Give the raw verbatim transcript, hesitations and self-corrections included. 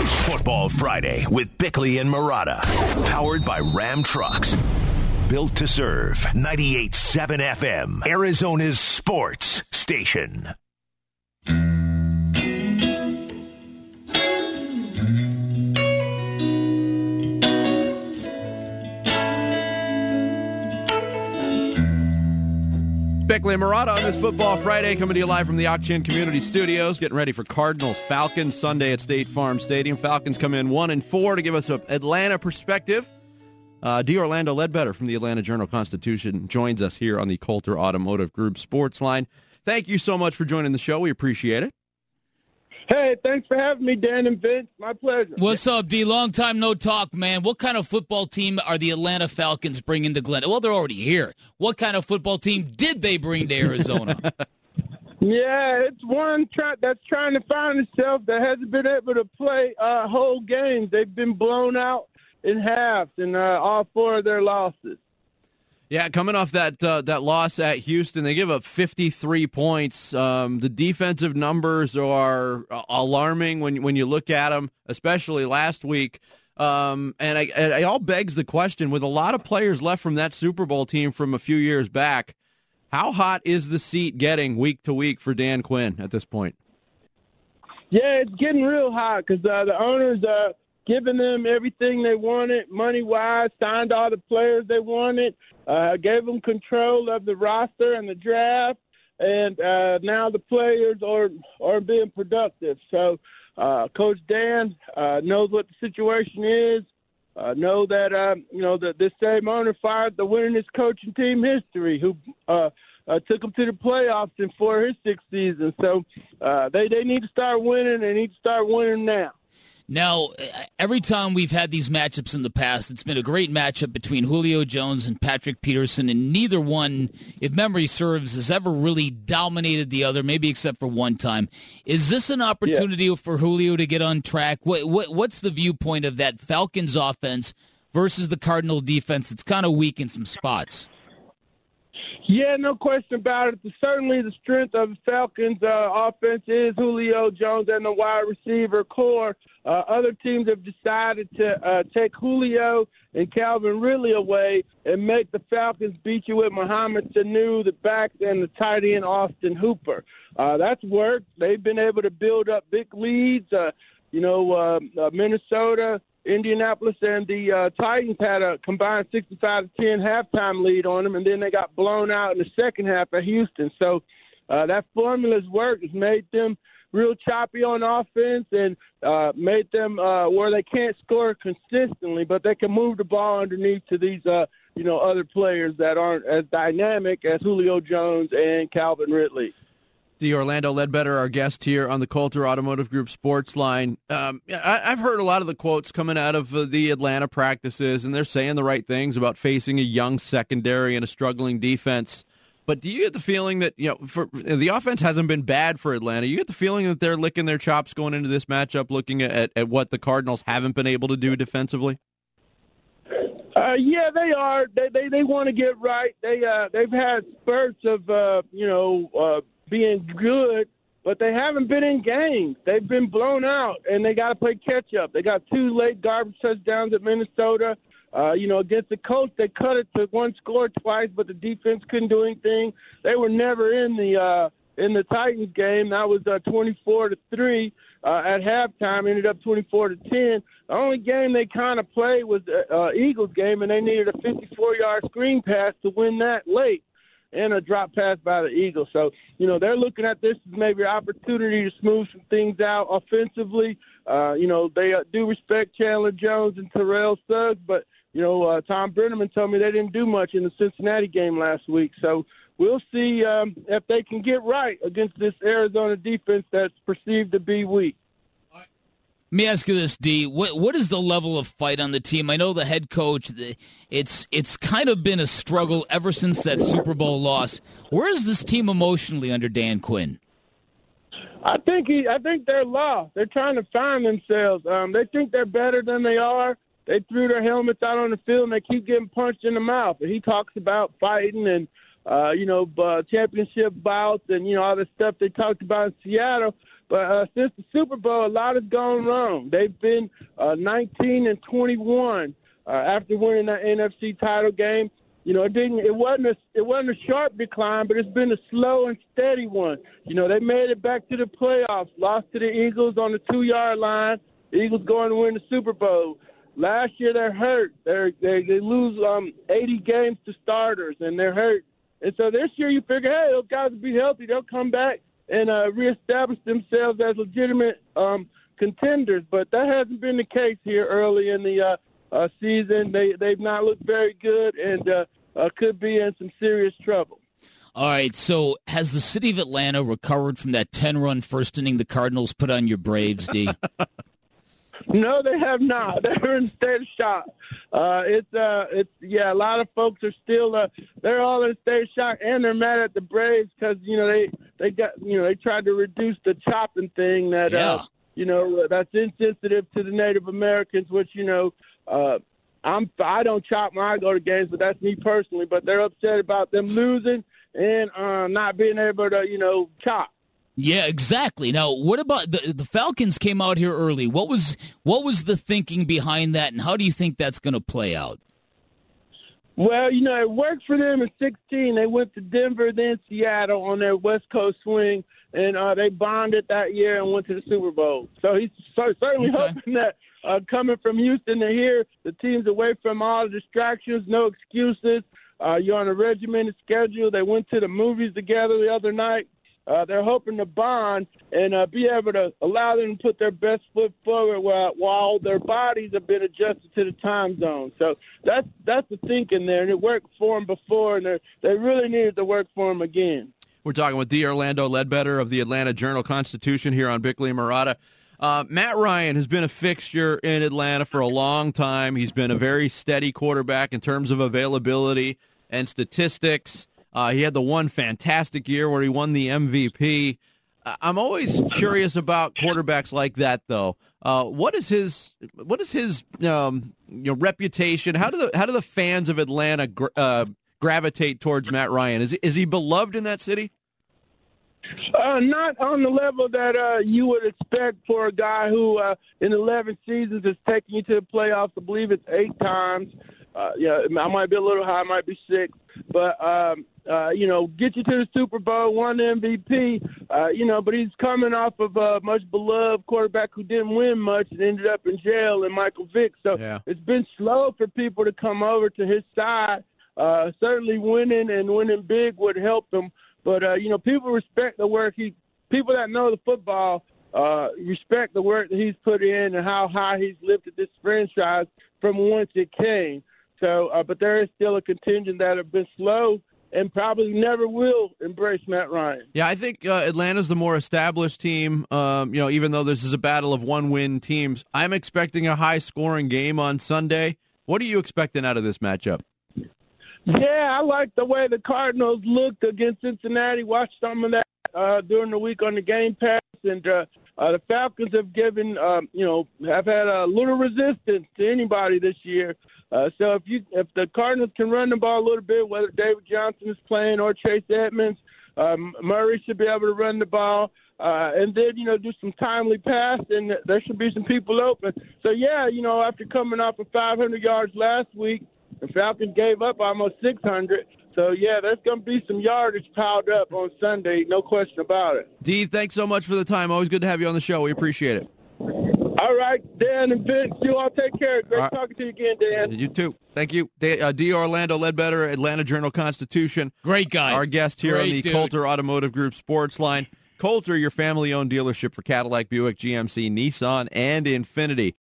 Football Friday with Bickley and Marotta. Powered by Ram Trucks. Built to serve. ninety-eight point seven F M. Arizona's sports station. Bickley and Marotta on this Football Friday, coming to you live from the Auction Community Studios, getting ready for Cardinals Falcons Sunday at State Farm Stadium. Falcons come in one and four to give us an Atlanta perspective. Uh, D. Orlando Ledbetter from the Atlanta Journal-Constitution joins us here on the Coulter Automotive Group Sports Line. Thank you so much for joining the show. We appreciate it. Hey, thanks for having me, Dan and Vince. My pleasure. What's up, D? Long time no talk, man. What kind of football team are the Atlanta Falcons bringing to Glendale? Well, they're already here. What kind of football team did they bring to Arizona? Yeah, it's one try- that's trying to find itself that hasn't been able to play uh, whole games. They've been blown out in halves in uh, all four of their losses. Yeah, coming off that uh, that loss at Houston, they give up fifty-three points. Um, the defensive numbers are alarming when when you look at them, especially last week. Um, and, I, and it all begs the question, with a lot of players left from that Super Bowl team from a few years back, how hot is the seat getting week to week for Dan Quinn at this point? Yeah, it's getting real hot because uh, the owners are giving them everything they wanted, money-wise, signed all the players they wanted, uh, gave them control of the roster and the draft, and uh, now the players are are being productive. So uh, Coach Dan uh, knows what the situation is, uh, know that, uh, you know, that this same owner fired the winningest coach in team history who uh, uh, took them to the playoffs in four of his six seasons. So uh, they, they need to start winning. They need to start winning now. Now, every time we've had these matchups in the past, it's been a great matchup between Julio Jones and Patrick Peterson, and neither one, if memory serves, has ever really dominated the other, maybe except for one time. Is this an opportunity yeah. for Julio to get on track? What, what, what's the viewpoint of that Falcons offense versus the Cardinal defense that's kind of weak in some spots? Yeah, no question about it. Certainly the strength of the Falcons' uh, offense is Julio Jones and the wide receiver core. Uh, other teams have decided to uh, take Julio and Calvin Ridley away and make the Falcons beat you with Mohamed Sanu, the backs, and the tight end Austin Hooper. Uh, that's worked. They've been able to build up big leads. Uh, you know, uh, uh, Minnesota, Indianapolis, and the uh, Titans had a combined sixty-five to ten halftime lead on them, and then they got blown out in the second half at Houston. So uh, that formula's worked. It's made them real choppy on offense and uh, made them uh, where they can't score consistently, but they can move the ball underneath to these, uh, you know, other players that aren't as dynamic as Julio Jones and Calvin Ridley. The Orlando Ledbetter, our guest here on the Coulter Automotive Group Sports Line. Um, I, I've heard a lot of the quotes coming out of uh, the Atlanta practices, and they're saying the right things about facing a young secondary and a struggling defense. But do you get the feeling that, you know, for, the offense hasn't been bad for Atlanta? You get the feeling that they're licking their chops going into this matchup, looking at, at what the Cardinals haven't been able to do defensively? Uh, yeah, they are. They they, they want to get right. They uh, they've had spurts of uh, you know uh, being good, but they haven't been in games. They've been blown out, and they got to play catch up. They got two late garbage touchdowns at Minnesota. Uh, you know, against the Colts, they cut it to one score twice, but the defense couldn't do anything. They were never in the uh, in the Titans game. That was uh, twenty-four to three uh, at halftime. Ended up twenty-four to ten. The only game they kind of played was the uh, Eagles game, and they needed a fifty-four yard screen pass to win that late, and a drop pass by the Eagles. So, you know, they're looking at this as maybe an opportunity to smooth some things out offensively. Uh, you know, they uh, do respect Chandler Jones and Terrell Suggs, but You know, uh, Tom Brenneman told me they didn't do much in the Cincinnati game last week. So we'll see um, if they can get right against this Arizona defense that's perceived to be weak. Let me ask you this, D. What what is the level of fight on the team? I know the head coach, it's it's kind of been a struggle ever since that Super Bowl loss. Where is this team emotionally under Dan Quinn? I think he, I think they're lost. They're trying to find themselves. Um, they think they're better than they are. They threw their helmets out on the field, and they keep getting punched in the mouth. And he talks about fighting and, uh, you know, uh, championship bouts and, you know, all the stuff they talked about in Seattle. But uh, since the Super Bowl, a lot has gone wrong. They've been uh, nineteen and twenty-one uh, after winning that N F C title game. You know, it didn't. It wasn't a. It wasn't a sharp decline, but it's been a slow and steady one. You know, they made it back to the playoffs, lost to the Eagles on the two-yard line. The Eagles going to win the Super Bowl. Last year they're hurt. They're, they they lose um, eighty games to starters, and they're hurt. And so this year you figure, hey, those guys will be healthy. They'll come back and uh, reestablish themselves as legitimate um, contenders. But that hasn't been the case here early in the uh, uh, season. They, they've not looked very good and uh, uh, could be in some serious trouble. All right, so has the city of Atlanta recovered from that ten-run first inning the Cardinals put on your Braves, D? No, they have not. They're in state of shock. Uh, it's, uh, it's, yeah, a lot of folks are still, uh, they're all in state of shock, and they're mad at the Braves because, you know, they, they got, you know, they tried to reduce the chopping thing that, yeah. uh, you know, that's insensitive to the Native Americans, which, you know, uh, I'm, I don't chop when I go to games, but that's me personally, but they're upset about them losing and, uh, not being able to, you know, chop. Yeah, exactly. Now, what about the the Falcons came out here early? What was what was the thinking behind that, and how do you think that's going to play out? Well, you know, it worked for them in sixteen. They went to Denver, then Seattle on their West Coast swing, and uh, they bonded that year and went to the Super Bowl. So he's so, certainly okay. hoping that uh, coming from Houston to here, the team's away from all the distractions, no excuses. Uh, you're on a regimented schedule. They went to the movies together the other night. Uh, they're hoping to bond and uh, be able to allow them to put their best foot forward while, while their bodies have been adjusted to the time zone. So that's that's the thinking there, and it worked for them before, and they really needed to work for them again. We're talking with D. Orlando Ledbetter of the Atlanta Journal-Constitution here on Bickley and Marotta. Uh, Matt Ryan has been a fixture in Atlanta for a long time. He's been a very steady quarterback in terms of availability and statistics. Uh, he had the one fantastic year where he won the M V P. I'm always curious about quarterbacks like that, though. Uh, what is his what is his um, you know reputation? How do the how do the fans of Atlanta gra- uh, gravitate towards Matt Ryan? Is he, is he beloved in that city? Uh, not on the level that uh, you would expect for a guy who, uh, in eleven seasons, has taken you to the playoffs. I believe it's eight times. Uh, yeah, I might be a little high, I might be six, but um, uh, you know, get you to the Super Bowl, won the M V P. Uh, you know, but he's coming off of a much beloved quarterback who didn't win much and ended up in jail, and Michael Vick. So yeah. It's been slow for people to come over to his side. Uh, certainly, winning and winning big would help him. But uh, you know, people respect the work he. People that know the football uh, respect the work that he's put in and how high he's lifted this franchise from whence it came. So, uh, but there is still a contingent that have been slow and probably never will embrace Matt Ryan. Yeah, I think uh, Atlanta's the more established team. Um, you know, even though this is a battle of one-win teams, I'm expecting a high-scoring game on Sunday. What are you expecting out of this matchup? Yeah, I like the way the Cardinals looked against Cincinnati. Watched some of that uh, during the week on the Game Pass, and uh, uh, the Falcons have given, um, you know, have had a little resistance to anybody this year. Uh, so if you if the Cardinals can run the ball a little bit, whether David Johnson is playing or Chase Edmonds, um, Murray should be able to run the ball, uh, and then you know do some timely pass, and there should be some people open. So yeah, you know after coming off of five hundred yards last week, the Falcons gave up almost six hundred. So yeah, there's going to be some yardage piled up on Sunday, no question about it. D, thanks so much for the time. Always good to have you on the show. We appreciate it. All right, Dan and Vince, you all take care. Great right. talking to you again, Dan. You too. Thank you. D. Uh, D. Orlando Ledbetter, Atlanta Journal-Constitution. Great guy. Our guest here Great on the dude. Coulter Automotive Group Sports Line. Coulter, your family-owned dealership for Cadillac, Buick, G M C, Nissan, and Infiniti.